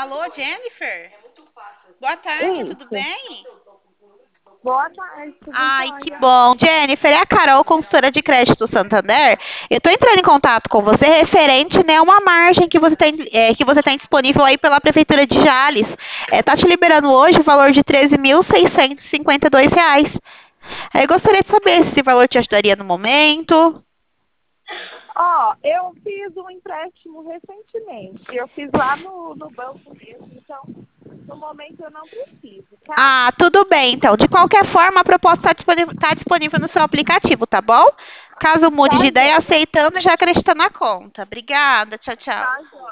Alô, Jennifer? Boa tarde, tudo Isso. bem? Boa tarde, tudo Ai, que jóia? bom. Jennifer, é a Carol, consultora de crédito do Santander. Eu estou entrando em contato com você referente, né, a uma margem que você tem disponível aí pela Prefeitura de Jales. Tá te liberando hoje o valor de R$ 13.652. Eu gostaria de saber se esse valor te ajudaria no momento. Ó, eu fiz um empréstimo recentemente. Eu fiz lá no banco mesmo, então no momento eu não preciso, tá? Ah, tudo bem, então. De qualquer forma, a proposta tá disponível no seu aplicativo, tá bom? Caso mude de Tá ideia, jóia. aceitando, já acredita na conta. Obrigada, tchau, tchau. Tá jóia.